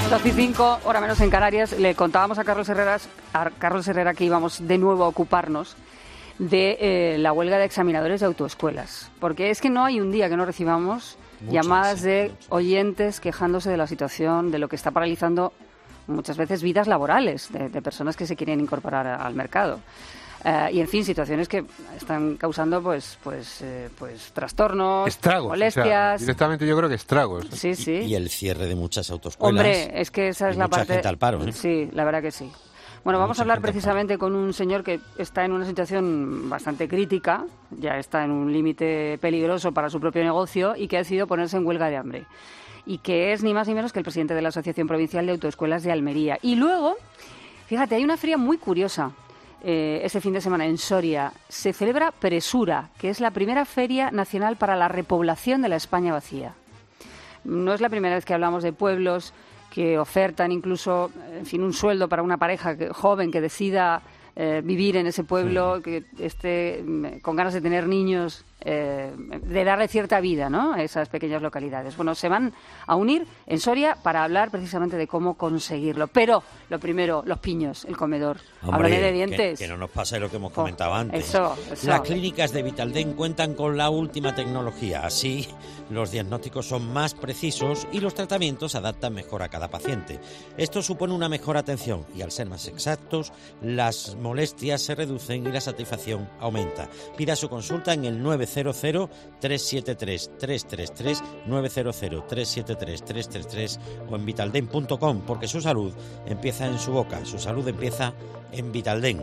12:05, hora menos en Canarias. Le contábamos a Carlos Herrera que íbamos de nuevo a ocuparnos de la huelga de examinadores de autoescuelas. Porque es que no hay un día que no recibamos llamadas de oyentes quejándose de la situación, de lo que está paralizando muchas veces vidas laborales de personas que se quieren incorporar al mercado. Y en fin, situaciones que están causando pues trastornos, estragos, molestias. O sea, directamente yo creo que estragos. Sí, sí. Y el cierre de muchas autoescuelas. Hombre, es que esa es la parte. Mucha gente al paro, ¿eh? Sí, la verdad que sí. Bueno, vamos a hablar precisamente con un señor que está en una situación bastante crítica, ya está en un límite peligroso para su propio negocio y que ha decidido ponerse en huelga de hambre. Y que es ni más ni menos que el presidente de la Asociación Provincial de Autoescuelas de Almería. Y luego, fíjate, hay una feria muy curiosa. Este fin de semana en Soria se celebra Presura, que es la primera feria nacional para la repoblación de la España vacía. No es la primera vez que hablamos de pueblos que ofertan incluso, en fin, un sueldo para una pareja joven que decida vivir en ese pueblo, que esté con ganas de tener niños, de darle cierta vida, ¿no?, a esas pequeñas localidades. Bueno, se van a unir en Soria para hablar precisamente de cómo conseguirlo. Pero, lo primero, los piños, el comedor. Hablaré de dientes. Que no nos pase lo que hemos comentado antes. Eso. Las clínicas de Vitaldent cuentan con la última tecnología. Así, los diagnósticos son más precisos y los tratamientos se adaptan mejor a cada paciente. Esto supone una mejor atención y, al ser más exactos, las molestias se reducen y la satisfacción aumenta. Pida su consulta en el 900-373-333, 900-373-333 o en vitaldent.com, porque su salud empieza en su boca, su salud empieza en Vitaldent.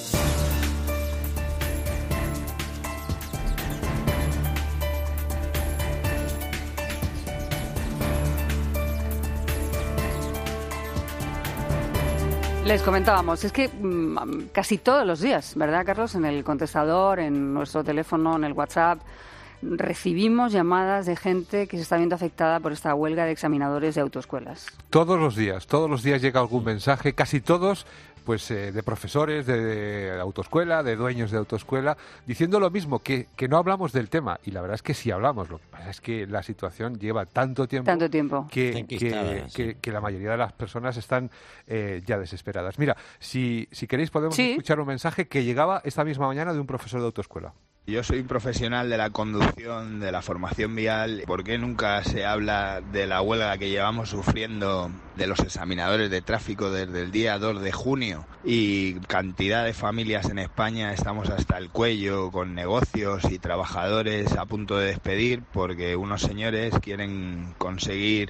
Les comentábamos, es que casi todos los días, ¿verdad, Carlos? En el contestador, en nuestro teléfono, en el WhatsApp, recibimos llamadas de gente que se está viendo afectada por esta huelga de examinadores de autoescuelas. Todos los días llega algún mensaje, casi todos, pues de profesores de autoescuela, de dueños de autoescuela, diciendo lo mismo, que no hablamos del tema. Y la verdad es que sí hablamos. Lo que pasa es que la situación lleva tanto tiempo que la mayoría de las personas están ya desesperadas. Mira, si queréis podemos escuchar un mensaje que llegaba esta misma mañana de un profesor de autoescuela. Yo soy profesional de la conducción, de la formación vial. ¿Por qué nunca se habla de la huelga que llevamos sufriendo de los examinadores de tráfico desde el día 2 de junio? Y cantidad de familias en España estamos hasta el cuello con negocios y trabajadores a punto de despedir porque unos señores quieren conseguir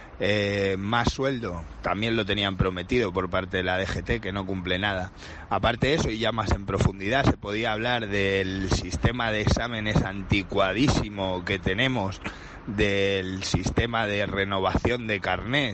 más sueldo. También lo tenían prometido por parte de la DGT, que no cumple nada. Aparte de eso, y ya más en profundidad, se podía hablar del sistema de exámenes anticuadísimo que tenemos, del sistema de renovación de carnés,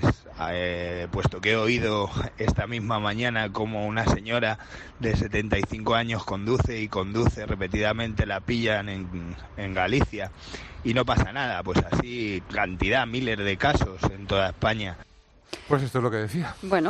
puesto que he oído esta misma mañana como una señora de 75 años conduce repetidamente, la pillan en Galicia y no pasa nada. Pues así, miles de casos en toda España. Pues esto es lo que decía. Bueno,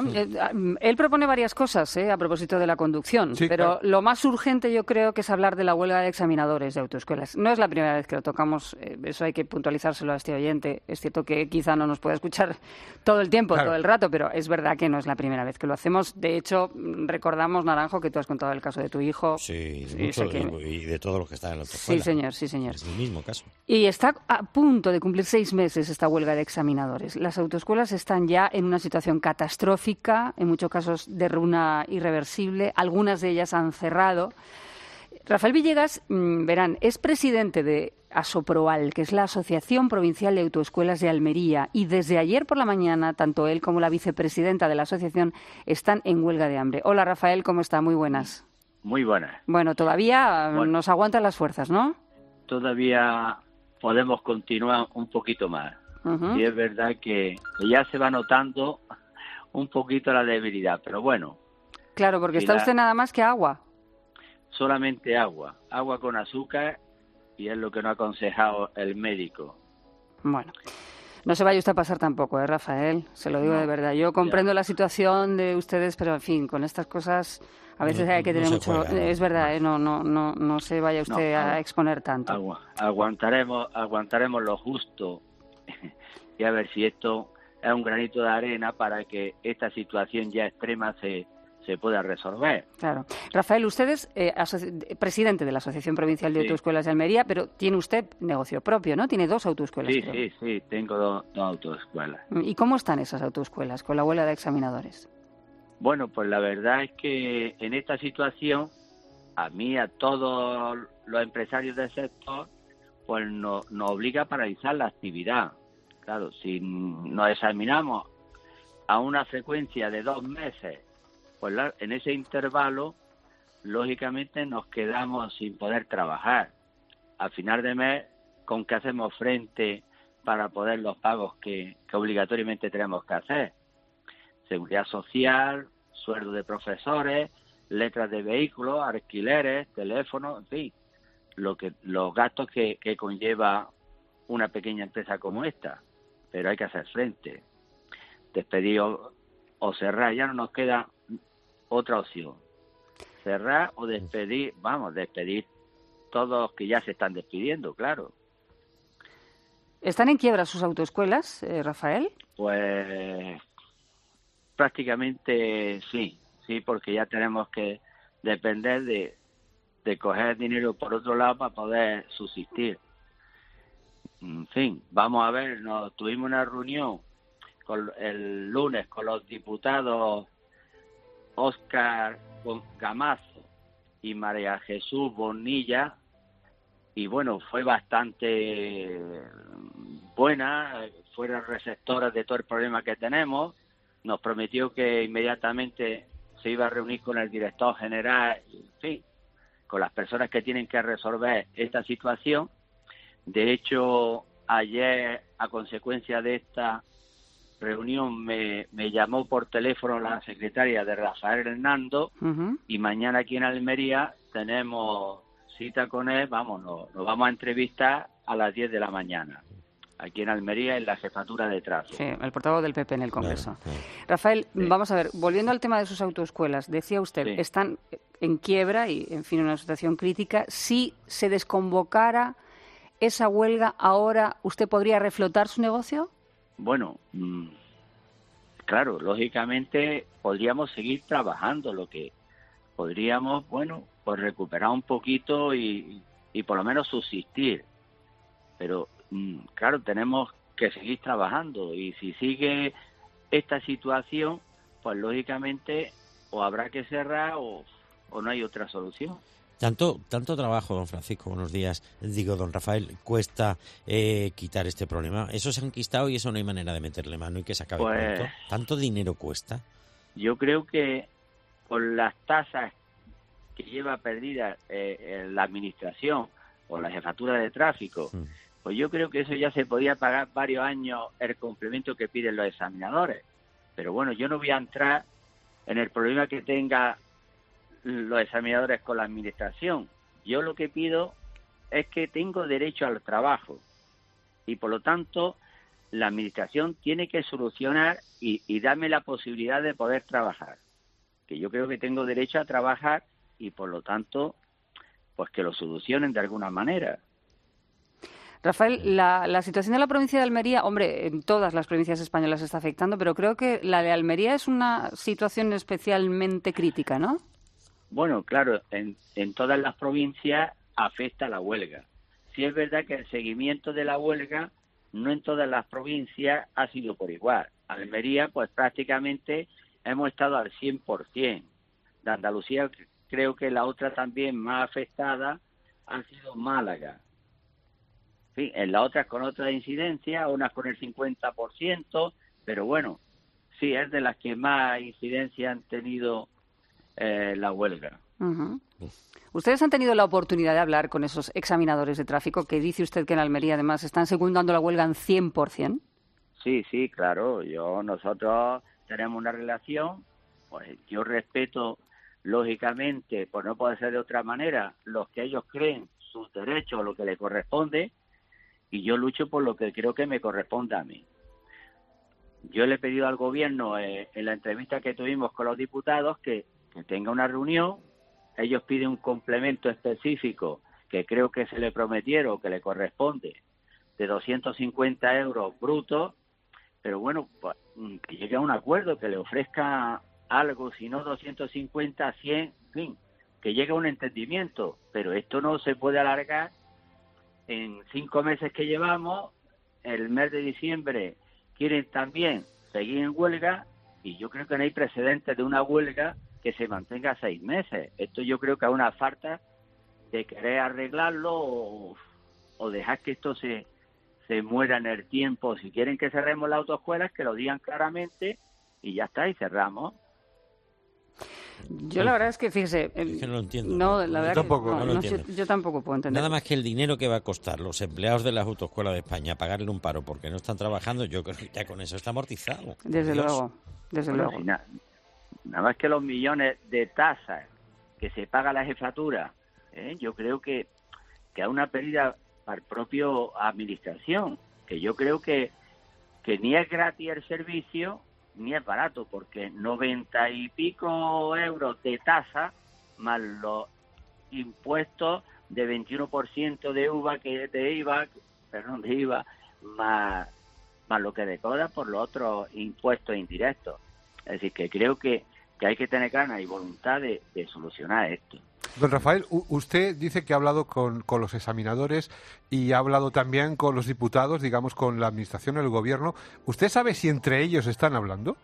él propone varias cosas a propósito de la conducción, sí, pero claro. Lo más urgente yo creo que es hablar de la huelga de examinadores de autoescuelas. No es la primera vez que lo tocamos, eso hay que puntualizárselo a este oyente. Es cierto que quizá no nos pueda escuchar todo el tiempo, claro, todo el rato, pero es verdad que no es la primera vez que lo hacemos. De hecho, recordamos, Naranjo, que tú has contado el caso de tu hijo. Sí, mucho, y de todos los que están en la autoescuela. Sí, señor. Es el mismo caso. Y está a punto de cumplir 6 meses esta huelga de examinadores. Las autoescuelas están ya en una situación catastrófica, en muchos casos de ruina irreversible. Algunas de ellas han cerrado. Rafael Villegas, verán, es presidente de ASOPROAL, que es la Asociación Provincial de Autoescuelas de Almería, y desde ayer por la mañana, tanto él como la vicepresidenta de la asociación están en huelga de hambre. Hola, Rafael, ¿cómo está? Muy buenas. Muy buenas. Bueno, todavía nos aguantan las fuerzas, ¿no? Todavía podemos continuar un poquito más. Uh-huh. Y es verdad que ya se va notando un poquito la debilidad, pero bueno. Claro, porque está usted nada más que agua. Solamente agua con azúcar, y es lo que nos ha aconsejado el médico. Bueno, no se vaya usted a pasar tampoco, Rafael, se lo digo de verdad. Yo comprendo la situación de ustedes, pero en fin, con estas cosas a veces hay que tener mucho... Juega, ¿no? Es verdad, no se vaya usted a exponer tanto. Aguantaremos lo justo y a ver si esto es un granito de arena para que esta situación ya extrema se pueda resolver. Claro. Rafael, usted es presidente de la Asociación Provincial de Autoescuelas de Almería, pero tiene usted negocio propio, ¿no? Tiene 2 autoescuelas. Sí, tengo dos autoescuelas. ¿Y cómo están esas autoescuelas con la huelga de examinadores? Bueno, pues la verdad es que en esta situación, a mí, a todos los empresarios del sector, pues nos obliga a paralizar la actividad. Claro, si nos examinamos a una frecuencia de 2 meses, pues en ese intervalo, lógicamente nos quedamos sin poder trabajar. Al final de mes, ¿con qué hacemos frente para poder los pagos que obligatoriamente tenemos que hacer? Seguridad social, sueldo de profesores, letras de vehículos, alquileres, teléfonos, en fin, los gastos que conlleva una pequeña empresa como esta. Pero hay que hacer frente. Despedir o cerrar, ya no nos queda otra opción. Cerrar o despedir, despedir todos los que ya se están despidiendo, claro. ¿Están en quiebra sus autoescuelas, Rafael? Pues prácticamente sí, porque ya tenemos que depender de coger dinero por otro lado para poder subsistir. En fin, vamos a ver, tuvimos una reunión el lunes con los diputados Óscar Gamazo y María Jesús Bonilla, y bueno, fue bastante buena, fueron receptoras de todo el problema que tenemos. Nos prometió que inmediatamente se iba a reunir con el director general, en fin, con las personas que tienen que resolver esta situación. De hecho, ayer, a consecuencia de esta reunión, me llamó por teléfono la secretaria de Rafael Hernando, y mañana aquí en Almería tenemos cita con él, nos vamos a entrevistar a las 10 de la mañana, aquí en Almería, en la jefatura de tráfico. Sí, el portavoz del PP en el Congreso. Claro. Rafael, vamos a ver, volviendo al tema de sus autoescuelas, decía usted, están en quiebra y, en fin, en una situación crítica. Si se desconvocara esa huelga ahora, ¿usted podría reflotar su negocio? Bueno, claro, lógicamente podríamos seguir trabajando, lo que podríamos, pues recuperar un poquito y por lo menos subsistir. Pero, claro, tenemos que seguir trabajando, y si sigue esta situación, pues lógicamente o habrá que cerrar o no hay otra solución. Tanto trabajo, don Francisco, buenos días. Digo, don Rafael, cuesta quitar este problema. Eso se ha enquistado y eso no hay manera de meterle mano y que se acabe pronto. ¿Tanto dinero cuesta? Yo creo que con las tasas que lleva perdidas la administración o la jefatura de tráfico, pues yo creo que eso ya se podía pagar varios años el complemento que piden los examinadores. Pero bueno, yo no voy a entrar en el problema que tenga los examinadores con la administración. Yo lo que pido es que tengo derecho al trabajo, y por lo tanto la administración tiene que solucionar y darme la posibilidad de poder trabajar, que yo creo que tengo derecho a trabajar, y por lo tanto pues que lo solucionen de alguna manera. Rafael, la situación de la provincia de Almería, hombre, en todas las provincias españolas está afectando, pero creo que la de Almería es una situación especialmente crítica, ¿no? Bueno, claro, en todas las provincias afecta la huelga. Sí es verdad que el seguimiento de la huelga no en todas las provincias ha sido por igual. Almería, pues prácticamente hemos estado al 100%. De Andalucía, creo que la otra también más afectada ha sido Málaga. En fin, en las otras con otra incidencia, unas con el 50%, pero bueno, sí, es de las que más incidencia han tenido la huelga. ¿Ustedes han tenido la oportunidad de hablar con esos examinadores de tráfico que dice usted que en Almería además están secundando la huelga en 100%? Sí, claro. Nosotros tenemos una relación, pues yo respeto lógicamente, pues no puede ser de otra manera, los que ellos creen sus derechos, lo que les corresponde, y yo lucho por lo que creo que me corresponde a mí. Yo le he pedido al gobierno en la entrevista que tuvimos con los diputados que tenga una reunión. Ellos piden un complemento específico que creo que se le prometieron, que le corresponde, de 250 euros brutos, pero bueno, pues, que llegue a un acuerdo, que le ofrezca algo, si no 250, 100, en fin, que llegue a un entendimiento, pero esto no se puede alargar en 5 meses que llevamos. El mes de diciembre quieren también seguir en huelga, y yo creo que no hay precedentes de una huelga que se mantenga 6 meses. Esto yo creo que es una falta de querer arreglarlo o dejar que esto se muera en el tiempo. Si quieren que cerremos las autoescuelas, que lo digan claramente y ya está, y cerramos. Yo la verdad es que, fíjese... Es que no lo entiendo. No, la verdad tampoco, yo tampoco puedo entender. Nada más que el dinero que va a costar los empleados de las autoescuelas de España pagarle un paro porque no están trabajando, yo creo que ya con eso está amortizado. Desde luego. Si nada más que los millones de tasas que se paga la jefatura, yo creo que hay una pérdida para el propio administración, que yo creo que ni es gratis el servicio ni es barato, porque 90 y pico euros de tasa más los impuestos de 21% de IVA, más lo que decora por los otros impuestos indirectos. Es decir, que creo que hay que tener ganas y voluntad de solucionar esto. Don Rafael, usted dice que ha hablado con los examinadores y ha hablado también con los diputados, digamos, con la administración, el gobierno. ¿Usted sabe si entre ellos están hablando?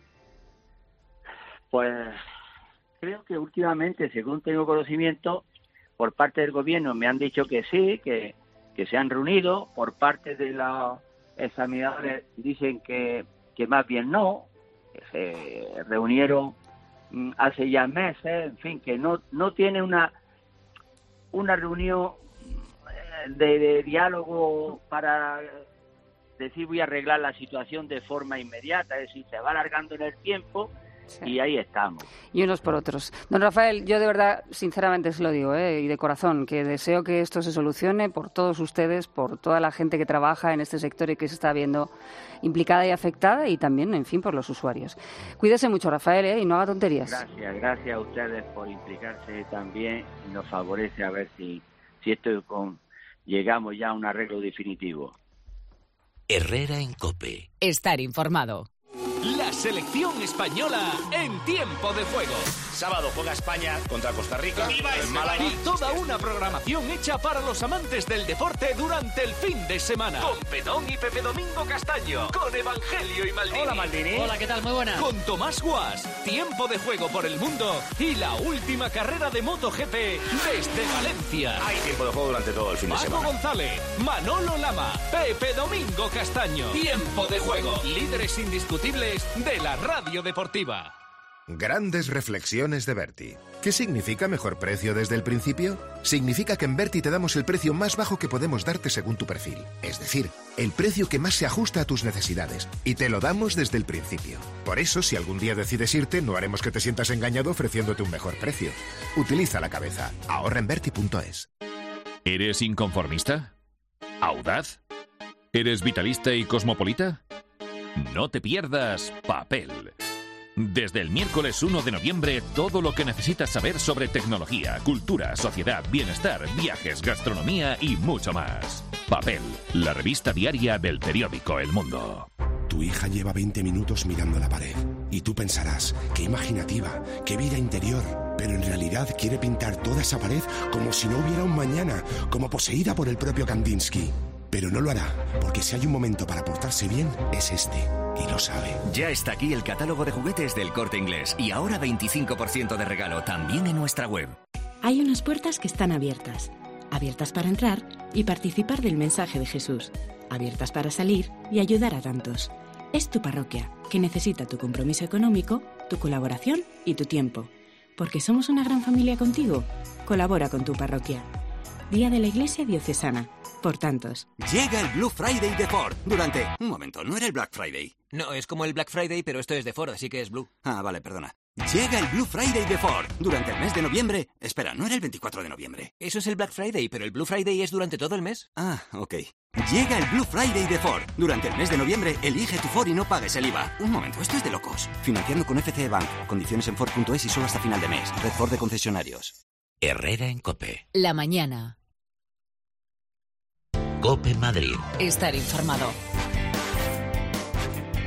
Pues creo que últimamente, según tengo conocimiento, por parte del gobierno me han dicho que sí, que se han reunido. Por parte de los examinadores dicen que más bien no, que se reunieron hace ya meses, en fin, que no tiene una reunión de diálogo para decir voy a arreglar la situación de forma inmediata. Es decir, se va alargando en el tiempo. Sí. Y ahí estamos. Y unos por otros. Don Rafael, yo de verdad, sinceramente se lo digo, y de corazón, que deseo que esto se solucione por todos ustedes, por toda la gente que trabaja en este sector y que se está viendo implicada y afectada, y también, en fin, por los usuarios. Cuídese mucho, Rafael, y no haga tonterías. Gracias a ustedes por implicarse también. Nos favorece a ver si esto llegamos ya a un arreglo definitivo. Herrera en COPE. Estar informado. La selección española en tiempo de juego. Sábado juega España contra Costa Rica. ¡Viva España! Y toda una programación hecha para los amantes del deporte durante el fin de semana. Con Petón y Pepe Domingo Castaño. Con Evangelio y Maldini. Hola, Maldini. Hola, ¿qué tal? Muy buena. Con Tomás Guas. Tiempo de juego por el mundo. Y la última carrera de MotoGP desde Valencia. Hay tiempo de juego durante todo el fin de semana. Paco González, Manolo Lama, Pepe Domingo Castaño. Tiempo de juego. Líderes indiscutibles de la radio deportiva. Grandes reflexiones de Berti. ¿Qué significa mejor precio desde el principio? Significa que en Berti te damos el precio más bajo que podemos darte según tu perfil. Es decir, el precio que más se ajusta a tus necesidades. Y te lo damos desde el principio. Por eso, si algún día decides irte, no haremos que te sientas engañado ofreciéndote un mejor precio. Utiliza la cabeza. Ahorra en Berti.es. ¿Eres inconformista? ¿Audaz? ¿Eres vitalista y cosmopolita? No te pierdas Papel. Desde el miércoles 1 de noviembre, todo lo que necesitas saber sobre tecnología, cultura, sociedad, bienestar, viajes, gastronomía y mucho más. Papel, la revista diaria del periódico El Mundo. Tu hija lleva 20 minutos mirando la pared y tú pensarás, qué imaginativa, qué vida interior, pero en realidad quiere pintar toda esa pared como si no hubiera un mañana, como poseída por el propio Kandinsky. Pero no lo hará, porque si hay un momento para portarse bien, es este. Y lo sabe. Ya está aquí el catálogo de juguetes del Corte Inglés. Y ahora 25% de regalo, también en nuestra web. Hay unas puertas que están abiertas. Abiertas para entrar y participar del mensaje de Jesús. Abiertas para salir y ayudar a tantos. Es tu parroquia, que necesita tu compromiso económico, tu colaboración y tu tiempo. Porque somos una gran familia contigo. Colabora con tu parroquia. Día de la Iglesia Diocesana. Por tantos. Llega el Blue Friday de Ford durante... Un momento, ¿no era el Black Friday? No, es como el Black Friday, pero esto es de Ford, así que es Blue. Ah, vale, perdona. Llega el Blue Friday de Ford durante el mes de noviembre. Espera, ¿no era el 24 de noviembre? Eso es el Black Friday, pero el Blue Friday es durante todo el mes. Ah, ok. Llega el Blue Friday de Ford. Durante el mes de noviembre, elige tu Ford y no pagues el IVA. Un momento, esto es de locos. Financiando con FCE Bank. Condiciones en Ford.es y solo hasta final de mes. Red Ford de concesionarios. Herrera en COPE. La mañana. COPE Madrid. Estar informado.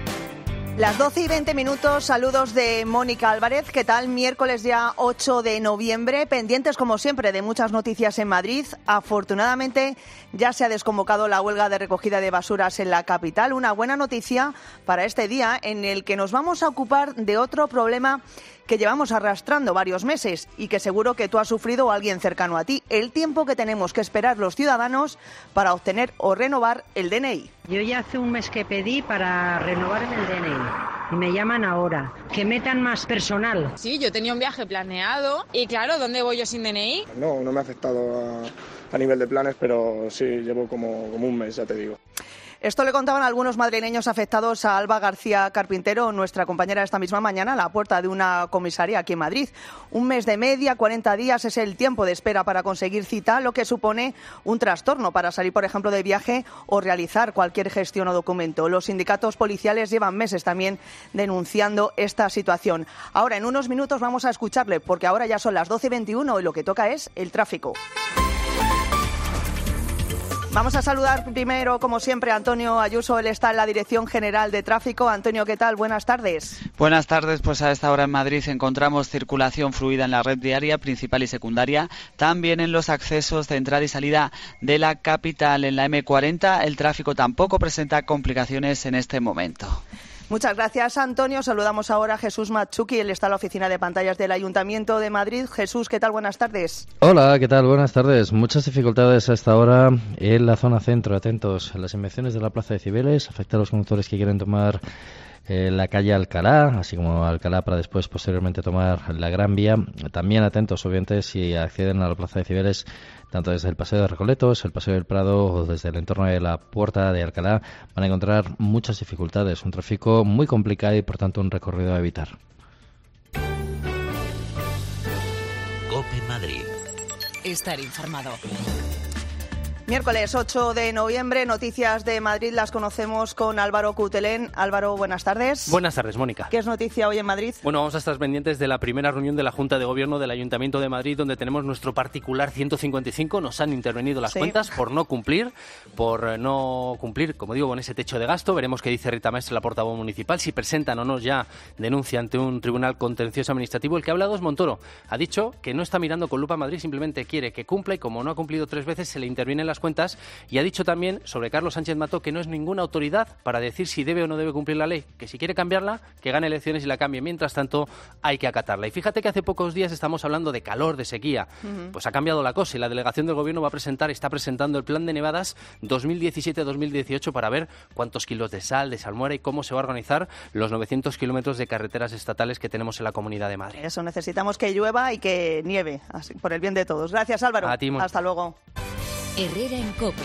Las 12 y 20 minutos, saludos de Mónica Álvarez. ¿Qué tal? Miércoles ya 8 de noviembre, pendientes como siempre de muchas noticias en Madrid. Afortunadamente ya se ha desconvocado la huelga de recogida de basuras en la capital. Una buena noticia para este día en el que nos vamos a ocupar de otro problema que llevamos arrastrando varios meses y que seguro que tú has sufrido o alguien cercano a ti. El tiempo que tenemos que esperar los ciudadanos para obtener o renovar el DNI. Yo ya hace un mes que pedí para renovar el DNI y me llaman ahora. Que metan más personal. Sí, yo tenía un viaje planeado y claro, ¿dónde voy yo sin DNI? No me ha afectado a nivel de planes, pero sí, llevo como un mes, ya te digo. Esto le contaban algunos madrileños afectados a Alba García Carpintero, nuestra compañera esta misma mañana, a la puerta de una comisaría aquí en Madrid. Un mes de media, 40 días es el tiempo de espera para conseguir cita, lo que supone un trastorno para salir, por ejemplo, de viaje o realizar cualquier gestión o documento. Los sindicatos policiales llevan meses también denunciando esta situación. Ahora, en unos minutos vamos a escucharle, porque ahora ya son las 12:21 y lo que toca es el tráfico. Vamos a saludar primero, como siempre, a Antonio Ayuso. Él está en la Dirección General de Tráfico. Antonio, ¿qué tal? Buenas tardes. Buenas tardes. Pues a esta hora en Madrid encontramos circulación fluida en la red viaria principal y secundaria. También en los accesos de entrada y salida de la capital. En la M40 el tráfico tampoco presenta complicaciones en este momento. Muchas gracias, Antonio. Saludamos ahora a Jesús Machuki. Él está en la oficina de pantallas del Ayuntamiento de Madrid. Jesús, ¿qué tal? Buenas tardes. Hola, ¿qué tal? Buenas tardes. Muchas dificultades a esta hora en la zona centro. Atentos. Las inmediaciones de la Plaza de Cibeles afecta a los conductores que quieren tomar la calle Alcalá, así como Alcalá para después posteriormente tomar la Gran Vía. También atentos, obviamente, si acceden a la Plaza de Cibeles, tanto desde el Paseo de Recoletos, el Paseo del Prado o desde el entorno de la Puerta de Alcalá, van a encontrar muchas dificultades, un tráfico muy complicado y por tanto un recorrido a evitar. COPE Madrid. Estar informado. Miércoles 8 de noviembre, noticias de Madrid las conocemos con Álvaro Cutelén. Álvaro, buenas tardes. Buenas tardes, Mónica. ¿Qué es noticia hoy en Madrid? Bueno, vamos a estar pendientes de la primera reunión de la Junta de Gobierno del Ayuntamiento de Madrid, donde tenemos nuestro particular 155. Nos han intervenido las cuentas por no cumplir, como digo, con ese techo de gasto. Veremos qué dice Rita Maestre, la portavoz municipal, si presentan o no ya denuncia ante un tribunal contencioso administrativo. El que ha hablado es Montoro. Ha dicho que no está mirando con lupa a Madrid, simplemente quiere que cumpla y como no ha cumplido 3 veces, se le interviene en las cuentas. Y ha dicho también sobre Carlos Sánchez Mató que no es ninguna autoridad para decir si debe o no debe cumplir la ley, que si quiere cambiarla, que gane elecciones y la cambie. Mientras tanto, hay que acatarla. Y fíjate que hace pocos días estamos hablando de calor, de sequía. Pues ha cambiado la cosa y la delegación del Gobierno está presentando el plan de nevadas 2017-2018 para ver cuántos kilos de sal, de salmuera y cómo se va a organizar los 900 kilómetros de carreteras estatales que tenemos en la Comunidad de Madrid. Eso, necesitamos que llueva y que nieve, así, por el bien de todos. Gracias, Álvaro. A ti, hasta luego. Herrera en COPE.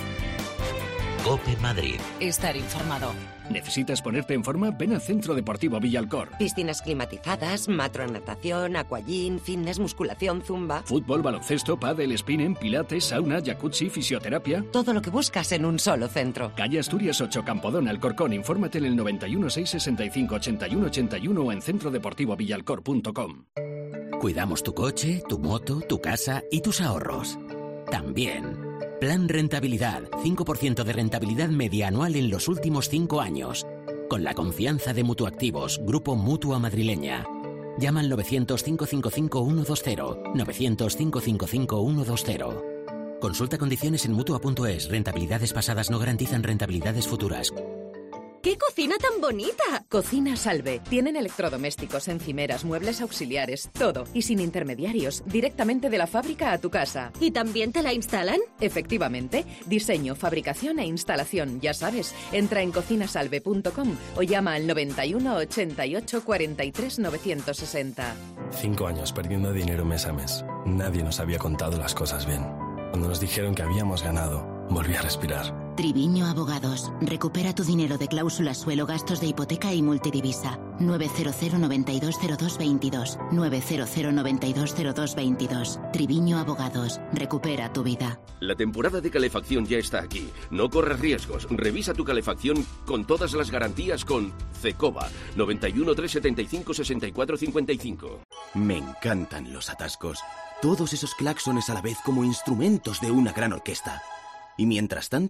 COPE Madrid. Estar informado. ¿Necesitas ponerte en forma? Ven al Centro Deportivo Villalcor. Piscinas climatizadas, matronatación, aquagym, fitness, musculación, zumba. Fútbol, baloncesto, pádel, spinning, pilates, sauna, jacuzzi, fisioterapia. Todo lo que buscas en un solo centro. Calle Asturias 8, Campodón, Alcorcón. Infórmate en el 91 665 81 81 o en centrodeportivovillalcor.com. Cuidamos tu coche, tu moto, tu casa y tus ahorros. También. Plan Rentabilidad. 5% de rentabilidad media anual en los últimos 5 años. Con la confianza de Mutuactivos, Grupo Mutua Madrileña. Llama al 900-555-120. 900-555-120. Consulta condiciones en Mutua.es. Rentabilidades pasadas no garantizan rentabilidades futuras. ¡Qué cocina tan bonita! Cocina Salve. Tienen electrodomésticos, encimeras, muebles auxiliares, todo. Y sin intermediarios, directamente de la fábrica a tu casa. ¿Y también te la instalan? Efectivamente. Diseño, fabricación e instalación. Ya sabes, entra en cocinasalve.com o llama al 91 88 43 960. 5 años perdiendo dinero mes a mes. Nadie nos había contado las cosas bien. Cuando nos dijeron que habíamos ganado, volví a respirar. Triviño Abogados. Recupera tu dinero de cláusulas suelo, gastos de hipoteca y multidivisa. 900 92 02 22. 900 92 02 22. Triviño Abogados. Recupera tu vida. La temporada de calefacción ya está aquí. No corres riesgos. Revisa tu calefacción con todas las garantías con Cecova. 91 375 64 55. Me encantan los atascos. Todos esos claxones a la vez como instrumentos de una gran orquesta. Y mientras tanto,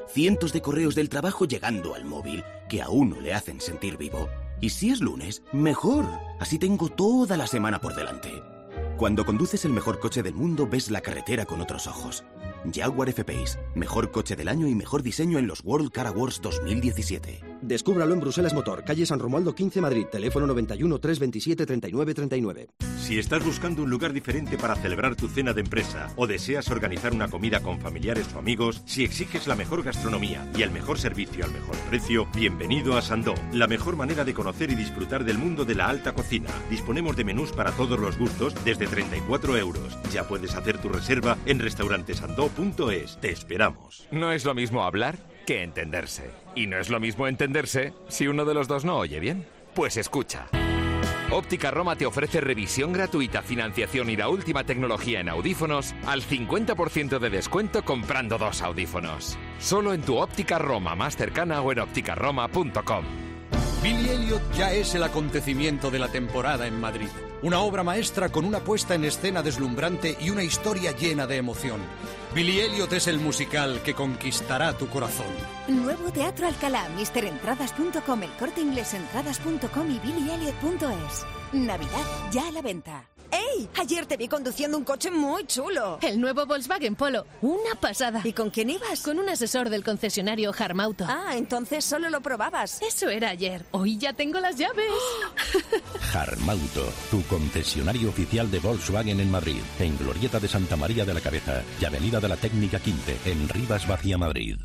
cientos de correos del trabajo llegando al móvil, que a uno le hacen sentir vivo. Y si es lunes, mejor. Así tengo toda la semana por delante. Cuando conduces el mejor coche del mundo, ves la carretera con otros ojos. Jaguar F-Pace, mejor coche del año y mejor diseño en los World Car Awards 2017. Descúbralo en Bruselas Motor, calle San Romualdo 15, Madrid, teléfono 91 327 39 39. Si estás buscando un lugar diferente para celebrar tu cena de empresa o deseas organizar una comida con familiares o amigos, si exiges la mejor gastronomía y el mejor servicio al mejor precio, bienvenido a Sandó, la mejor manera de conocer y disfrutar del mundo de la alta cocina. Disponemos de menús para todos los gustos desde 34 euros. Ya puedes hacer tu reserva en restaurantesandó.es. Te esperamos. No es lo mismo hablar que entenderse. Y no es lo mismo entenderse si uno de los dos no oye bien. Pues escucha. Óptica Roma te ofrece revisión gratuita, financiación y la última tecnología en audífonos al 50% de descuento comprando 2 audífonos. Solo en tu Óptica Roma más cercana o en ópticaroma.com. Billy Elliot ya es el acontecimiento de la temporada en Madrid. Una obra maestra con una puesta en escena deslumbrante y una historia llena de emoción. Billy Elliot es el musical que conquistará tu corazón. Nuevo Teatro Alcalá, MrEntradas.com, El Corte Inglés, Entradas.com y BillyElliot.es. Navidad ya a la venta. ¡Ey! Ayer te vi conduciendo un coche muy chulo. El nuevo Volkswagen Polo. Una pasada. ¿Y con quién ibas? Con un asesor del concesionario Harmauto. Ah, entonces solo lo probabas. Eso era ayer. Hoy ya tengo las llaves. Harmauto, tu concesionario oficial de Volkswagen en Madrid. En Glorieta de Santa María de la Cabeza y Avenida de la Técnica 15, en Rivas Vacía, Madrid.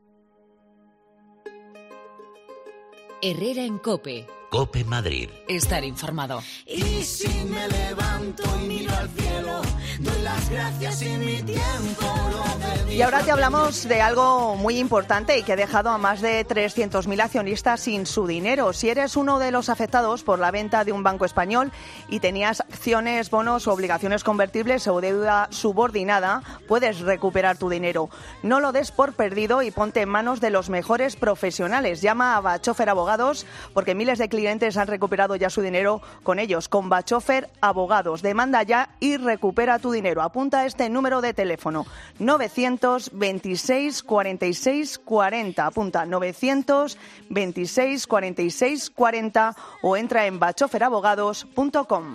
Herrera en COPE. COPE Madrid. Estar informado. Y si me levanto y miro al cielo, doy las gracias y mi tiempo lo dedico. Y ahora te hablamos de algo muy importante y que ha dejado a más de 300.000 accionistas sin su dinero. Si eres uno de los afectados por la venta de un banco español y tenías acciones, bonos o obligaciones convertibles o deuda subordinada, puedes recuperar tu dinero. No lo des por perdido y ponte en manos de los mejores profesionales. Llama a Bachofer Abogados porque miles de clientes han recuperado ya su dinero con ellos, con Bachofer Abogados. Demanda ya y recupera tu dinero. Apunta este número de teléfono: 926 46 40. Apunta: 926 46 40 o entra en bachoferabogados.com.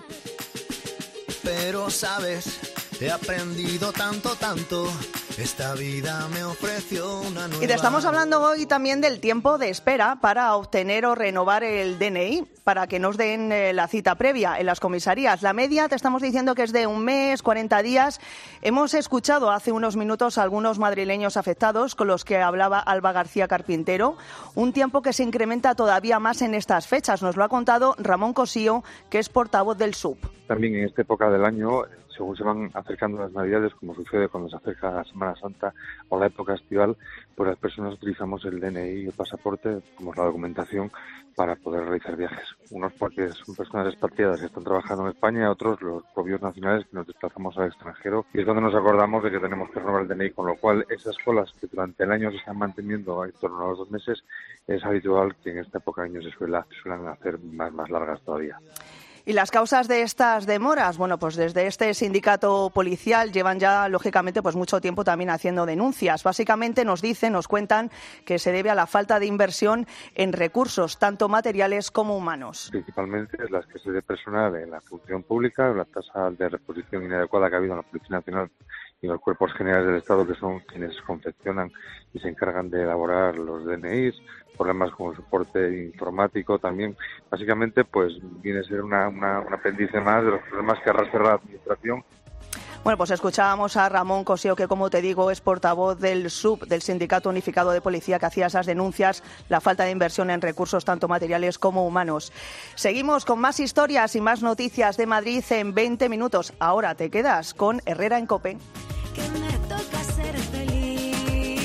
Pero sabes, he aprendido tanto. Esta vida me ofreció una nueva... Y te estamos hablando hoy también del tiempo de espera para obtener o renovar el DNI, para que nos den la cita previa en las comisarías. La media, te estamos diciendo que es de un mes, 40 días. Hemos escuchado hace unos minutos a algunos madrileños afectados con los que hablaba Alba García Carpintero. Un tiempo que se incrementa todavía más en estas fechas. Nos lo ha contado Ramón Cosío, que es portavoz del SUB. También en esta época del año, según se van acercando las Navidades, como sucede cuando se acerca la Semana Santa o la época estival, pues las personas utilizamos el DNI y el pasaporte como la documentación para poder realizar viajes. Unos porque son personas expatriadas que están trabajando en España, otros los propios nacionales que nos desplazamos al extranjero, y es donde nos acordamos de que tenemos que renovar el DNI, con lo cual esas colas que durante el año se están manteniendo en torno a los 2 meses, es habitual que en esta época del año se suelen hacer más largas todavía. ¿Y las causas de estas demoras? Bueno, pues desde este sindicato policial llevan ya, lógicamente, pues mucho tiempo también haciendo denuncias. Básicamente nos cuentan que se debe a la falta de inversión en recursos, tanto materiales como humanos. Principalmente es la escasez de personal en la función pública, la tasa de reposición inadecuada que ha habido en la Policía Nacional y los cuerpos generales del Estado, que son quienes confeccionan y se encargan de elaborar los DNIs, problemas con el soporte informático también. Básicamente, pues viene a ser un apéndice más de los problemas que arrastra la Administración. Bueno, pues escuchábamos a Ramón Cosío, que como te digo es portavoz del SUB, del Sindicato Unificado de Policía, que hacía esas denuncias, la falta de inversión en recursos tanto materiales como humanos. Seguimos con más historias y más noticias de Madrid en 20 minutos. Ahora te quedas con Herrera en COPE. Que me toca ser feliz,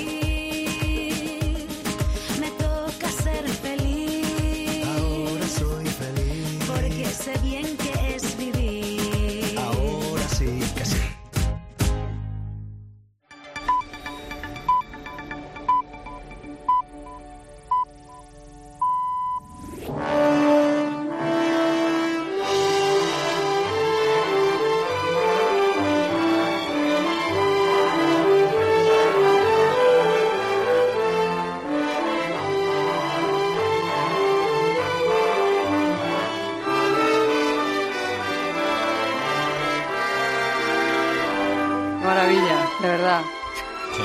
me toca ser feliz. Ahora soy feliz, porque sé bien que es vivir. Ahora sí que sí. de verdad. Sí.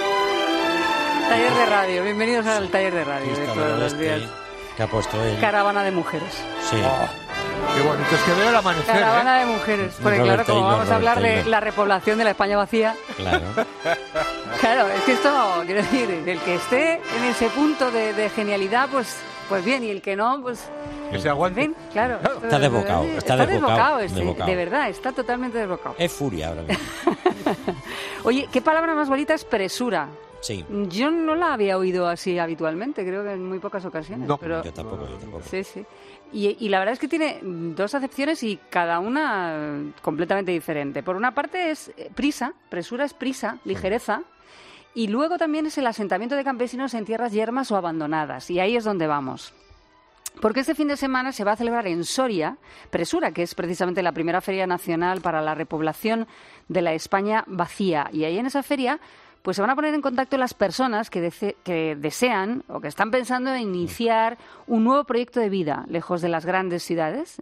Taller de radio, bienvenidos al taller de radio de Fiesta todos del los Oeste, días. que ha puesto él. Caravana de mujeres. Sí. Qué bonito es que veo el amanecer. Caravana de mujeres. Porque claro, Robert como Taylor, vamos a hablar Robert de Taylor. la repoblación de la España vacía. Claro. Claro, es que esto, quiero decir, el que esté en ese punto de genialidad, pues bien, y el que no, pues... Que se aguante. En fin, claro. Está desbocado. Está desbocado. Desbocado. De verdad, está totalmente desbocado. Es furia ahora mismo. Oye, ¿qué palabra más bonita es presura? Sí. Yo no la había oído así habitualmente, creo que en muy pocas ocasiones. No, pero... yo tampoco. Sí, sí. Y la verdad es que tiene dos acepciones y cada una completamente diferente. Por una parte es prisa, presura es prisa, ligereza, y luego también es el asentamiento de campesinos en tierras yermas o abandonadas, y ahí es donde vamos. Porque este fin de semana se va a celebrar en Soria, Presura, que es precisamente la primera feria nacional para la repoblación de la España vacía. Y ahí en esa feria pues se van a poner en contacto las personas que desean o que están pensando en iniciar un nuevo proyecto de vida lejos de las grandes ciudades,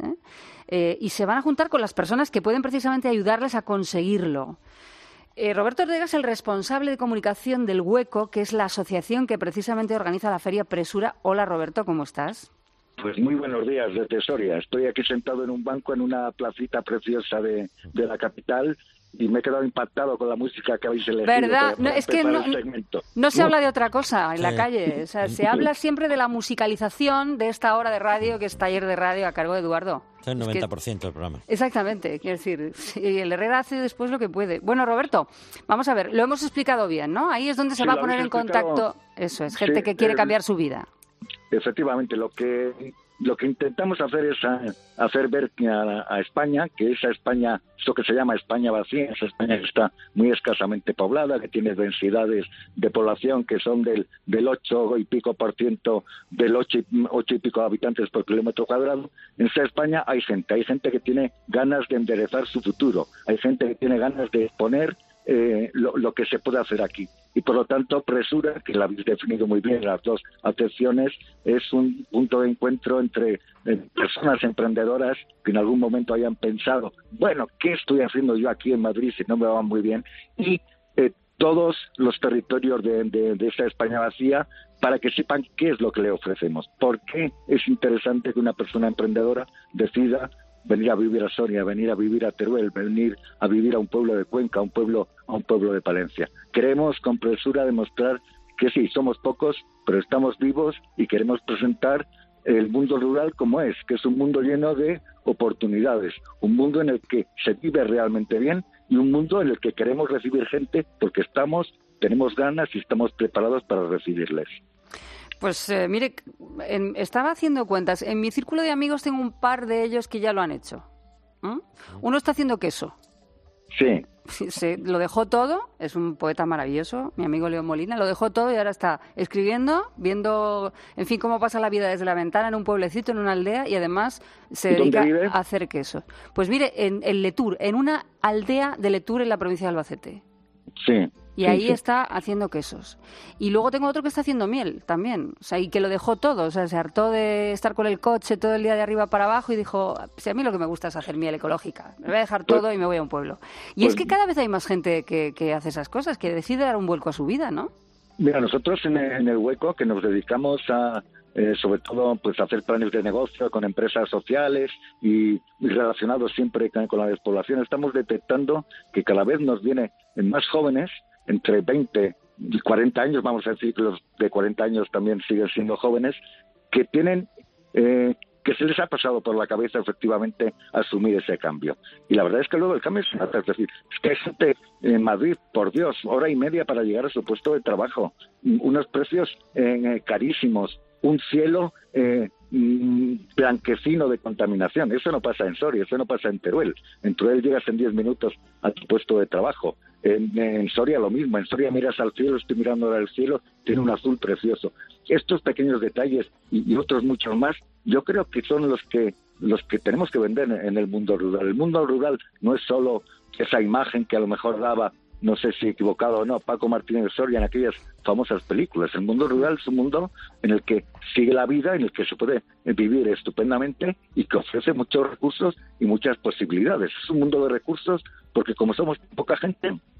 y se van a juntar con las personas que pueden precisamente ayudarles a conseguirlo. Roberto Ortega es el responsable de comunicación del Hueco, que es la asociación que precisamente organiza la feria Presura. Hola Roberto, ¿cómo estás? Pues muy buenos días desde Soria. Estoy aquí sentado en un banco en una placita preciosa de la capital y me he quedado impactado con la música que habéis elegido. ¿Verdad? Para Es que no se habla de otra cosa en la calle. O sea, se habla siempre de la musicalización de esta hora de radio, que es Taller de Radio a cargo de Eduardo. Es el 90% del programa. Exactamente, quiero decir, el Herrera hace después lo que puede. Bueno, Roberto, vamos a ver, lo hemos explicado bien, ¿no? Ahí es donde se va a poner en contacto, eso es, gente que quiere cambiar su vida. Efectivamente, lo que intentamos hacer es hacer ver a España, que esa España, esto que se llama España vacía, esa España que está muy escasamente poblada, que tiene densidades de población que son del 8 y pico por ciento, del 8 y pico habitantes por kilómetro cuadrado. En esa España hay gente que tiene ganas de enderezar su futuro, hay gente que tiene ganas de exponer lo que se puede hacer aquí. Y por lo tanto, Presura, que la habéis definido muy bien, las dos acepciones, es un punto de encuentro entre personas emprendedoras que en algún momento hayan pensado, bueno, ¿qué estoy haciendo yo aquí en Madrid si no me va muy bien? Y todos los territorios de esa España vacía, para que sepan qué es lo que le ofrecemos. ¿Por qué es interesante que una persona emprendedora decida venir a vivir a Soria, venir a vivir a Teruel, venir a vivir a un pueblo de Cuenca, a un pueblo de Palencia? Queremos con Presura demostrar que sí, somos pocos, pero estamos vivos y queremos presentar el mundo rural como es, que es un mundo lleno de oportunidades, un mundo en el que se vive realmente bien y un mundo en el que queremos recibir gente porque tenemos ganas y estamos preparados para recibirles. Pues mire, estaba haciendo cuentas. En mi círculo de amigos tengo un par de ellos que ya lo han hecho. Uno está haciendo queso. Sí. Se lo dejó todo, es un poeta maravilloso, mi amigo León Molina, lo dejó todo y ahora está escribiendo, viendo, en fin, cómo pasa la vida desde la ventana en un pueblecito, en una aldea, y además se dedica a hacer queso. Pues mire, en Letur, en una aldea de Letur en la provincia de Albacete. Sí. Y ahí está haciendo quesos. Y luego tengo otro que está haciendo miel también. O sea, y que lo dejó todo. O sea, se hartó de estar con el coche todo el día de arriba para abajo y dijo, si a mí lo que me gusta es hacer miel ecológica. Me voy a dejar todo y me voy a un pueblo. Y es que cada vez hay más gente que hace esas cosas, que decide dar un vuelco a su vida, ¿no? Mira, nosotros en el Hueco, que nos dedicamos a, sobre todo, pues a hacer planes de negocio con empresas sociales y relacionados siempre con la despoblación, estamos detectando que cada vez nos viene más jóvenes, entre 20 y 40 años, vamos a decir que los de 40 años también siguen siendo jóvenes, que tienen, que se les ha pasado por la cabeza efectivamente asumir ese cambio. Y la verdad es que luego el cambio es nada, es decir, es que hay gente en Madrid, por Dios, hora y media para llegar a su puesto de trabajo, unos precios carísimos, un cielo blanquecino de contaminación. Eso no pasa en Soria, eso no pasa en Teruel. En Teruel llegas en 10 minutos a tu puesto de trabajo. En Soria lo mismo. En Soria miras al cielo, estoy mirando ahora al cielo, tiene un azul precioso. Estos pequeños detalles y otros muchos más, yo creo que son los que tenemos que vender en el mundo rural. El mundo rural no es solo esa imagen que a lo mejor daba, no sé si equivocado o no, Paco Martínez de Soria en aquellas famosas películas. El mundo rural es un mundo en el que sigue la vida, en el que se puede vivir estupendamente y que ofrece muchos recursos y muchas posibilidades. Es un mundo de recursos porque como somos poca gente,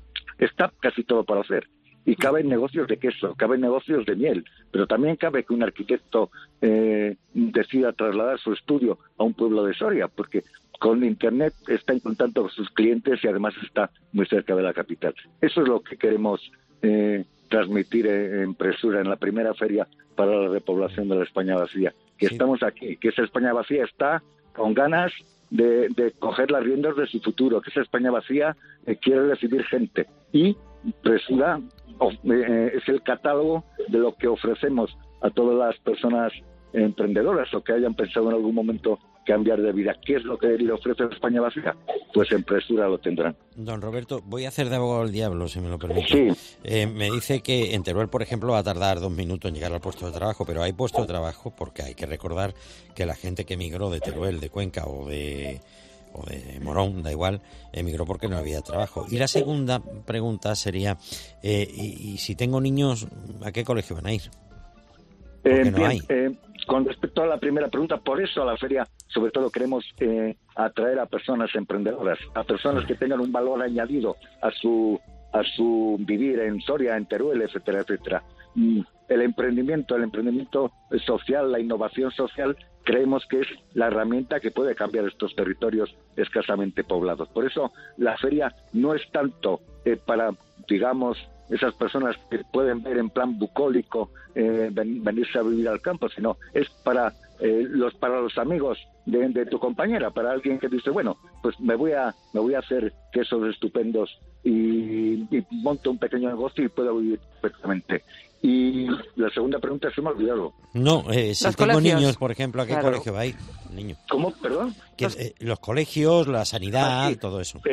está casi todo por hacer. Y caben negocios de queso, caben negocios de miel, pero también cabe que un arquitecto decida trasladar su estudio a un pueblo de Soria, porque con Internet está en contacto con sus clientes y además está muy cerca de la capital. Eso es lo que queremos transmitir en Presura, en la primera feria para la repoblación de la España vacía. Que estamos aquí, que esa España vacía está con ganas de coger las riendas de su futuro, que esa España vacía quiere recibir gente. Y Presura es el catálogo de lo que ofrecemos a todas las personas emprendedoras o que hayan pensado en algún momento cambiar de vida. ¿Qué es lo que le ofrece España vacía? Pues en Presura lo tendrán. Don Roberto, voy a hacer de abogado del diablo, si me lo permite. Sí. Me dice que en Teruel, por ejemplo, va a tardar 2 minutos en llegar al puesto de trabajo, pero hay puesto de trabajo porque hay que recordar que la gente que emigró de Teruel, de Cuenca o de Morón, da igual, emigró porque no había trabajo. Y la segunda pregunta sería, y si tengo niños, ¿a qué colegio van a ir? Porque no hay. Con respecto a la primera pregunta, por eso a la feria sobre todo queremos atraer a personas emprendedoras, a personas que tengan un valor añadido a su vivir en Soria, en Teruel, etcétera, etcétera. El emprendimiento social, la innovación social, creemos que es la herramienta que puede cambiar estos territorios escasamente poblados. Por eso la feria no es tanto para, digamos, esas personas que pueden ver en plan bucólico venirse a vivir al campo, sino es para los amigos de tu compañera, para alguien que dice, bueno, pues me voy a hacer quesos estupendos y monto un pequeño negocio y puedo vivir perfectamente. Y la segunda pregunta se me ha olvidado. No, si tengo colegios. Niños, por ejemplo, ¿a qué colegio va a ir? Niño. ¿Cómo? ¿Perdón? Los colegios, la sanidad, sí. todo eso.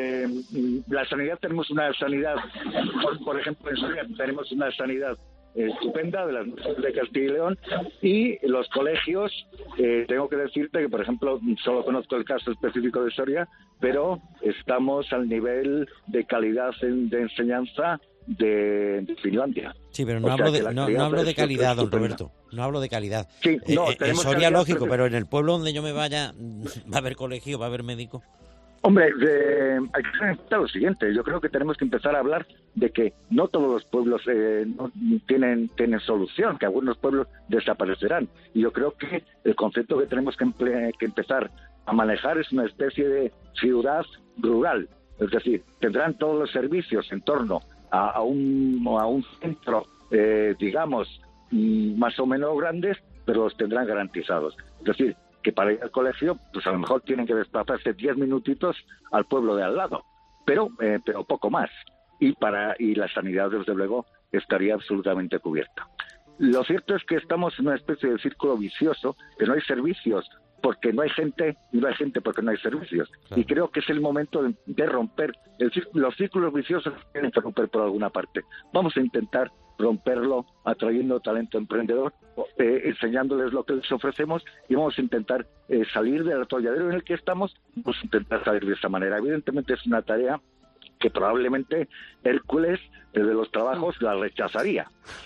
La sanidad, tenemos una sanidad, por ejemplo, en Soria tenemos una sanidad estupenda de las de Castilla y León, y los colegios, tengo que decirte que, por ejemplo, solo conozco el caso específico de Soria, pero estamos al nivel de calidad de enseñanza de Finlandia. Sí, pero no hablo de calidad, don Roberto. No hablo de calidad. Sí, no, en Soria, lógico, pero en el pueblo donde yo me vaya, ¿va a haber colegio, va a haber médico? Hombre, hay que tener en cuenta lo siguiente. Yo creo que tenemos que empezar a hablar de que no todos los pueblos no tienen solución, que algunos pueblos desaparecerán. Y yo creo que el concepto que tenemos que empezar a manejar es una especie de ciudad rural. Es decir, tendrán todos los servicios en torno a un centro, digamos, más o menos grandes, pero los tendrán garantizados. Es decir, que para ir al colegio, pues a lo mejor tienen que desplazarse 10 minutitos al pueblo de al lado, pero poco más. Y la sanidad, desde luego, estaría absolutamente cubierta. Lo cierto es que estamos en una especie de círculo vicioso, que no hay servicios porque no hay gente, y no hay gente porque no hay servicios. Claro. Y creo que es el momento de romper los círculos viciosos que tienen que romper por alguna parte. Vamos a intentar romperlo atrayendo talento emprendedor, enseñándoles lo que les ofrecemos, y vamos a intentar salir del atolladero en el que estamos. Vamos a intentar salir de esa manera. Evidentemente es una tarea que probablemente Hércules, de los trabajos, la rechazaría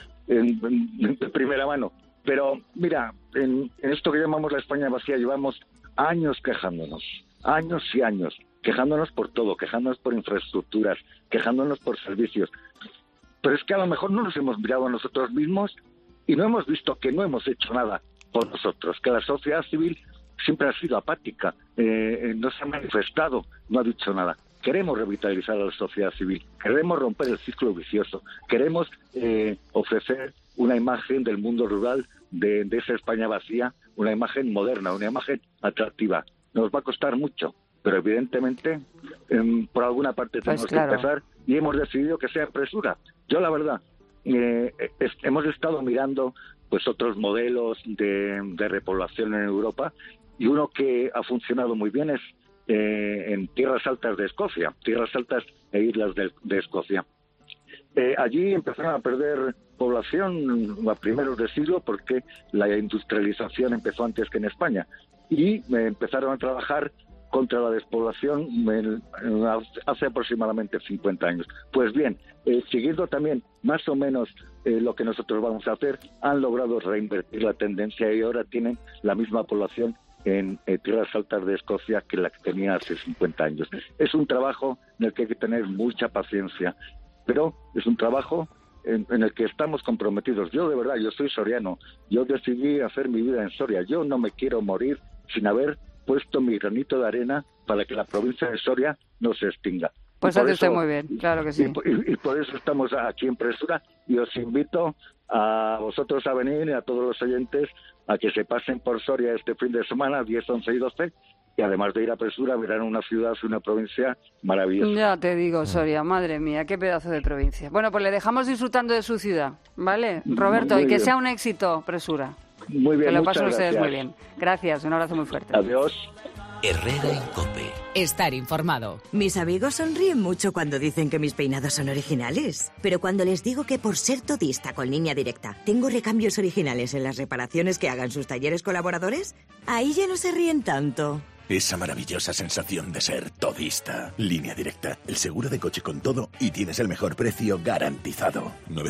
en primera mano. Pero mira, en esto que llamamos la España vacía llevamos años quejándonos, años y años, quejándonos por todo, quejándonos por infraestructuras, quejándonos por servicios. Pero es que a lo mejor no nos hemos mirado a nosotros mismos y no hemos visto que no hemos hecho nada por nosotros, que la sociedad civil siempre ha sido apática, no se ha manifestado, no ha dicho nada. Queremos revitalizar a la sociedad civil, queremos romper el ciclo vicioso, queremos ofrecer una imagen del mundo rural, de esa España vacía, una imagen moderna, una imagen atractiva. Nos va a costar mucho, pero evidentemente por alguna parte tenemos que empezar, y hemos decidido que sea en Presura. Yo la verdad, hemos estado mirando pues otros modelos de repoblación en Europa, y uno que ha funcionado muy bien es en tierras altas de Escocia, tierras altas e islas de Escocia. Allí empezaron a perder población a primeros de siglo porque la industrialización empezó antes que en España, y empezaron a trabajar contra la despoblación hace aproximadamente 50 años. Pues bien, siguiendo también más o menos lo que nosotros vamos a hacer, han logrado reinvertir la tendencia y ahora tienen la misma población en tierras altas de Escocia que la que tenía hace 50 años. Es un trabajo en el que hay que tener mucha paciencia, pero es un trabajo en el que estamos comprometidos. Yo, de verdad, yo soy soriano. Yo decidí hacer mi vida en Soria. Yo no me quiero morir sin haber puesto mi granito de arena para que la provincia de Soria no se extinga. Pues hace usted muy bien, claro que sí. Y por eso estamos aquí en Presura, y os invito a vosotros a venir y a todos los oyentes a que se pasen por Soria este fin de semana, 10, 11 y 12, y además de ir a Presura, verán una ciudad y una provincia maravillosa. Ya te digo, Soria, madre mía, qué pedazo de provincia. Bueno, pues le dejamos disfrutando de su ciudad, ¿vale? Roberto, Muy y que bien. sea un éxito, Presura. Muy bien, que lo muchas pasen ustedes gracias. muy bien. Gracias, un abrazo muy fuerte. Adiós. Herrera en COPE. Estar informado. Mis amigos sonríen mucho cuando dicen que mis peinados son originales. Pero cuando les digo que por ser todista con Línea Directa tengo recambios originales en las reparaciones que hagan sus talleres colaboradores, ahí ya no se ríen tanto. Esa maravillosa sensación de ser todista. Línea Directa, el seguro de coche con todo y tienes el mejor precio garantizado.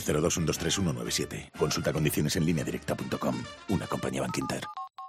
902-123-197. Consulta condiciones en lineadirecta.com. Una compañía Bankinter.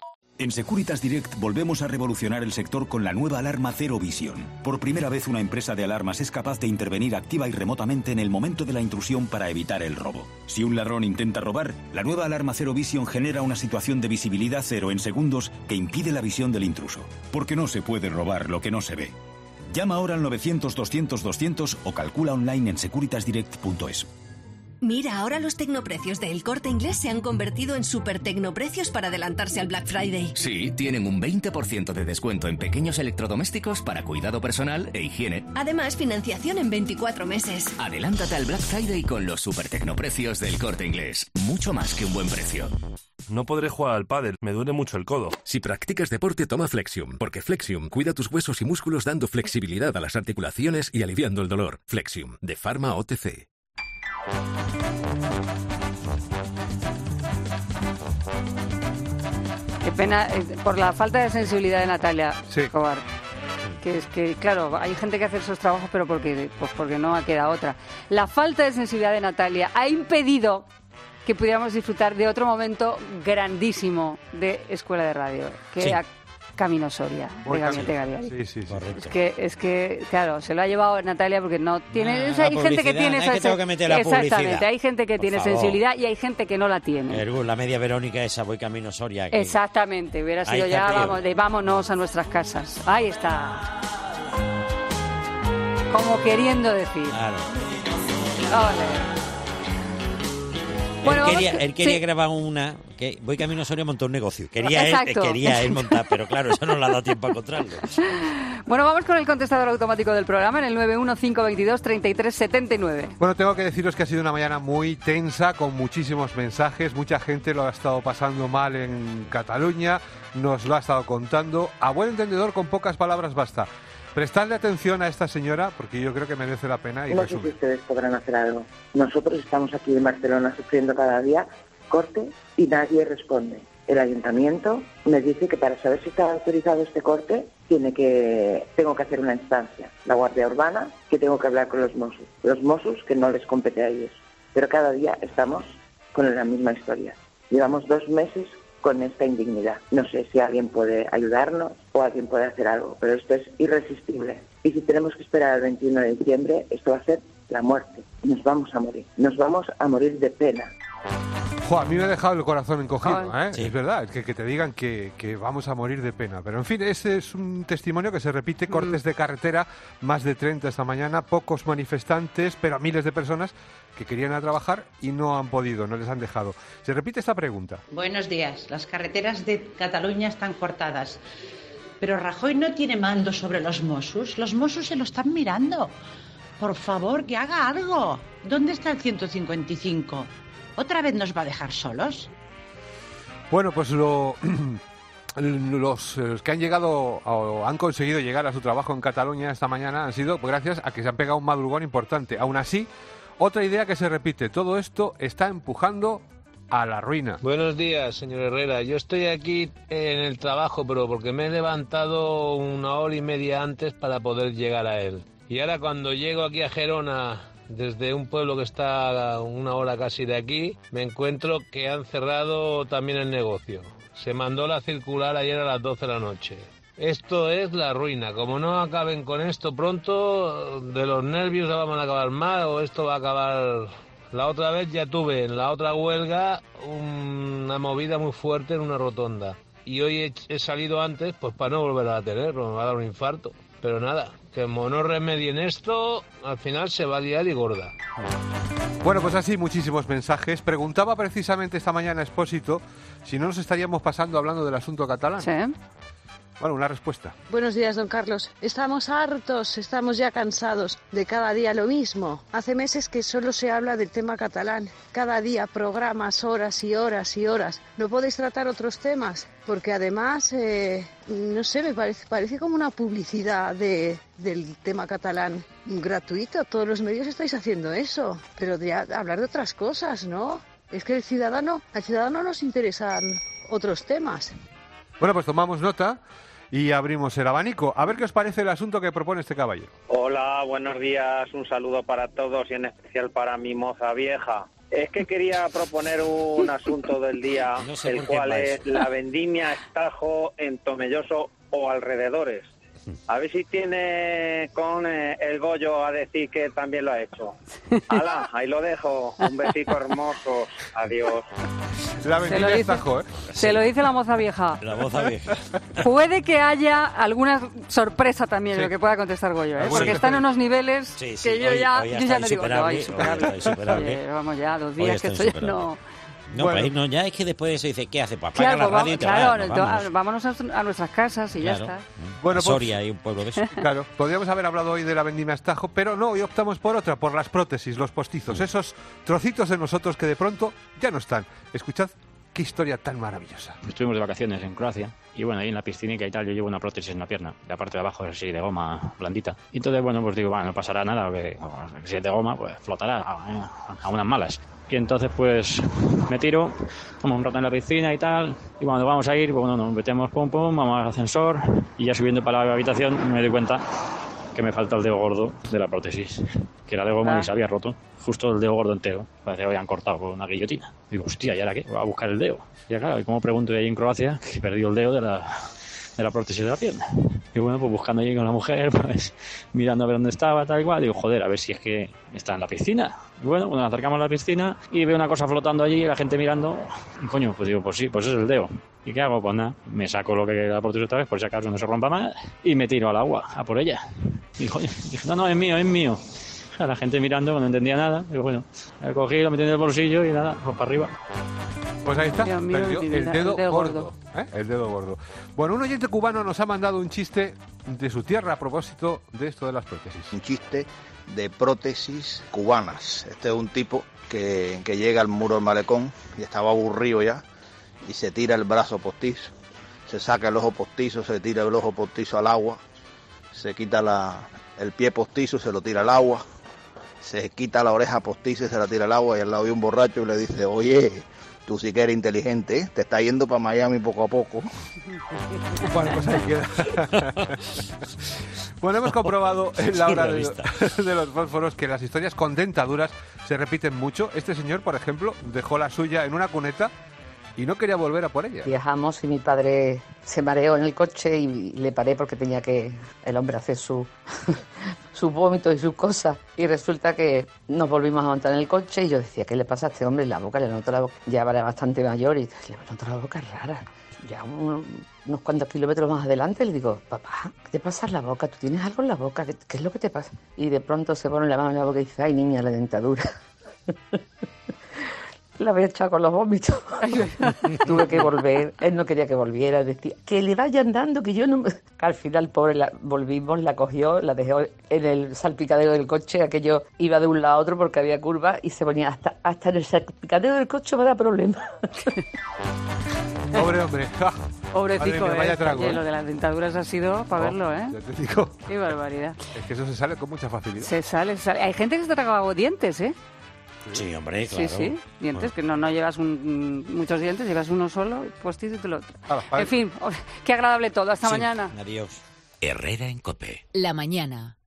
En Securitas Direct volvemos a revolucionar el sector con la nueva alarma Zero Vision. Por primera vez una empresa de alarmas es capaz de intervenir activa y remotamente en el momento de la intrusión para evitar el robo. Si un ladrón intenta robar, la nueva alarma Zero Vision genera una situación de visibilidad cero en segundos que impide la visión del intruso. Porque no se puede robar lo que no se ve. Llama ahora al 900-200-200 o calcula online en securitasdirect.es. Mira, ahora los tecnoprecios de El Corte Inglés se han convertido en super tecnoprecios para adelantarse al Black Friday. Sí, tienen un 20% de descuento en pequeños electrodomésticos para cuidado personal e higiene. Además, financiación en 24 meses. Adelántate al Black Friday con los super tecnoprecios del Corte Inglés. Mucho más que un buen precio. No podré jugar al pádel, me duele mucho el codo. Si practicas deporte, toma Flexium, porque Flexium cuida tus huesos y músculos dando flexibilidad a las articulaciones y aliviando el dolor. Flexium, de Pharma OTC. Qué pena por la falta de sensibilidad de Natalia Escobar. Que es que, claro, hay gente que hace esos trabajos, pero porque no queda otra. La falta de sensibilidad de Natalia ha impedido que pudiéramos disfrutar de otro momento grandísimo de Escuela de Radio, que era Camino Soria, de Gabinete Galiari. Sí. Es que, claro, se lo ha llevado Natalia porque no tiene... hay gente que tiene esa... tengo que meter la exactamente, publicidad. hay gente que tiene favor. sensibilidad y hay gente que no la tiene. La media Verónica esa, voy camino Soria. Que... Exactamente, hubiera sido Ahí está ya vámonos a nuestras casas. Ahí está. Como queriendo decir. Claro. Ole. Bueno, Él quería grabar una... que voy camino a Soria a montar un negocio. Quería Exacto. él montar, pero claro, eso no le ha dado tiempo a encontrarlo. Bueno, vamos con el contestador automático del programa en el 915223379. Bueno, tengo que deciros que ha sido una mañana muy tensa, con muchísimos mensajes. Mucha gente lo ha estado pasando mal en Cataluña, nos lo ha estado contando. A buen entendedor, con pocas palabras basta. Prestadle atención a esta señora, porque yo creo que merece la pena. Y No sé si ustedes podrán hacer algo. Nosotros estamos aquí en Barcelona sufriendo cada día corte y nadie responde. El ayuntamiento me dice que para saber si está autorizado este corte tengo que hacer una instancia. La Guardia Urbana, que tengo que hablar con los Mossos. Los Mossos, que no les compete a ellos. Pero cada día estamos con la misma historia. Llevamos 2 meses con esta indignidad. No sé si alguien puede ayudarnos o alguien puede hacer algo, pero esto es irresistible. Y si tenemos que esperar al 21 de diciembre, esto va a ser la muerte. Nos vamos a morir. Nos vamos a morir de pena. A mí me ha dejado el corazón encogido, ¿eh? Sí. Es verdad, que te digan que vamos a morir de pena. Pero en fin, ese es un testimonio que se repite. Cortes de carretera, más de 30 esta mañana, pocos manifestantes, pero miles de personas que querían ir a trabajar y no han podido, no les han dejado. Se repite esta pregunta. Buenos días. Las carreteras de Cataluña están cortadas. Pero Rajoy no tiene mando sobre los Mossos. Los Mossos se lo están mirando. Por favor, que haga algo. ¿Dónde está el 155? ¿Otra vez nos va a dejar solos? Bueno, pues los que han llegado o han conseguido llegar a su trabajo en Cataluña esta mañana han sido gracias a que se han pegado un madrugón importante. Aún así, otra idea que se repite. Todo esto está empujando a la ruina. Buenos días, señor Herrera. Yo estoy aquí en el trabajo, pero porque me he levantado 1 hora y media antes para poder llegar a él. Y ahora cuando llego aquí a Gerona desde un pueblo que está a 1 hora casi de aquí, me encuentro que han cerrado también el negocio. Se mandó la circular ayer a las 12 de la noche. Esto es la ruina. Como no acaben con esto pronto, de los nervios vamos a acabar mal o esto va a acabar... La otra vez ya tuve en la otra huelga una movida muy fuerte en una rotonda. Y hoy he salido antes pues para no volver a tenerlo, me va a dar un infarto. Pero nada, que como no remedien esto, al final se va a liar y gorda. Bueno, pues así muchísimos mensajes. Preguntaba precisamente esta mañana Expósito si no nos estaríamos pasando hablando del asunto catalán. Sí. Bueno, una respuesta. Buenos días, don Carlos. Estamos hartos, estamos ya cansados de cada día lo mismo. Hace meses que solo se habla del tema catalán. Cada día programas, horas y horas y horas. ¿No podéis tratar otros temas? Porque además, no sé, me parece como una publicidad del tema catalán gratuito. Todos los medios estáis haciendo eso. Pero de hablar de otras cosas, ¿no? Es que al ciudadano nos interesan otros temas. Bueno, pues tomamos nota y abrimos el abanico. A ver qué os parece el asunto que propone este caballero. Hola, buenos días. Un saludo para todos y en especial para mi moza vieja. Es que quería proponer un asunto del día, el cual es la vendimia Estajo en Tomelloso o alrededores. A ver si tiene con el Goyo a decir que también lo ha hecho. ¡Hala! Ahí lo dejo. Un besito hermoso. Adiós. La vendimia Estajo, ¿eh? Se lo dice la moza vieja. La moza vieja. Puede que haya alguna sorpresa también en lo que pueda contestar Goyo, ¿eh? Porque está en unos niveles que yo ya no digo, no, insuperable. Vamos ya, 2 días que esto ya no... No, bueno. Para irnos ya es que después de eso dice, ¿qué hace? Pues apaga la radio y te vas, vámonos a nuestras casas y claro, ya está. Bueno, Soria y un pueblo de eso. Claro, podríamos haber hablado hoy de la vendimia Estajo, pero no, hoy optamos por otra, por las prótesis, los postizos, esos trocitos de nosotros que de pronto ya no están. Escuchad qué historia tan maravillosa. Estuvimos de vacaciones en Croacia y bueno, ahí en la piscinica y tal yo llevo una prótesis en la pierna, la parte de abajo es así de goma blandita. Y entonces bueno, pues digo, no pasará nada, porque si es de goma, pues flotará a unas malas. Y entonces pues me tiro, como un rato en la piscina y tal, y cuando vamos a ir, pues bueno, nos metemos pum pum, vamos al ascensor y ya subiendo para la habitación me doy cuenta que me falta el dedo gordo de la prótesis, que era de goma y se había roto, justo el dedo gordo entero, parece que lo habían cortado con una guillotina. Digo, hostia, ¿y ahora qué? Voy a buscar el dedo. Y claro, y como pregunto ahí en Croacia, que perdí el dedo de la prótesis de la pierna. Y bueno, pues buscando allí con la mujer, pues mirando a ver dónde estaba, tal y cual, digo, joder, a ver si es que está en la piscina. Y bueno, nos acercamos a la piscina y veo una cosa flotando allí, la gente mirando, y coño, pues digo, pues sí, pues es el dedo. ¿Y qué hago? Pues nada, me saco lo que la prótesis otra vez, por si acaso no se rompa más, y me tiro al agua, a por ella. Y coño, dije, no, es mío. A la gente mirando, no entendía nada, y bueno, me cogí, lo metí en el bolsillo y nada, pues para arriba. Pues ahí está, perdió el dedo gordo. ¿Eh? El dedo gordo. Bueno, un oyente cubano nos ha mandado un chiste de su tierra a propósito de esto de las prótesis. Un chiste de prótesis cubanas. Este es un tipo que llega al muro del malecón y estaba aburrido ya y se tira el brazo postizo, se saca el ojo postizo, se tira el ojo postizo al agua, se quita el pie postizo, se lo tira al agua, se quita la oreja postiza y se la tira al agua y al lado de un borracho y le dice, oye, tú sí que eres inteligente, ¿eh? Te está yendo para Miami poco a poco. Bueno, pues ahí queda. Bueno, hemos comprobado en la hora de los fósforos que las historias con dentaduras se repiten mucho. Este señor, por ejemplo, dejó la suya en una cuneta y no quería volver a por ella. Viajamos y mi padre se mareó en el coche y le paré porque tenía que el hombre hacer sus vómitos y sus cosas. Y resulta que nos volvimos a montar en el coche y yo decía, ¿qué le pasa a este hombre? La boca, le noto la boca, ya era bastante mayor y le noto la boca rara. Ya unos cuantos kilómetros más adelante le digo, papá, ¿qué te pasa en la boca? ¿Tú tienes algo en la boca? ¿Qué es lo que te pasa? Y de pronto se pone la mano en la boca y dice, ay niña, la dentadura. La había echado con los vómitos. Tuve que volver. Él no quería que volviera. Decía, que le vayan dando, que yo no... Al final, pobre, volvimos, la cogió, la dejó en el salpicadero del coche. Aquello iba de un lado a otro porque había curvas y se ponía hasta en el salpicadero del coche me da problema. Pobre hombre. Pobrecito, vaya trago, lo de las dentaduras ha sido para verlo, ¿eh? Ya te digo. Qué barbaridad. Es que eso se sale con mucha facilidad. Se sale. Hay gente que se traga dientes, ¿eh? Sí, hombre, claro. Sí, dientes, que no llevas muchos dientes, llevas uno solo, postizo y tú lo otro. En fin, qué agradable todo. Hasta mañana. Adiós. Herrera en COPE. La mañana.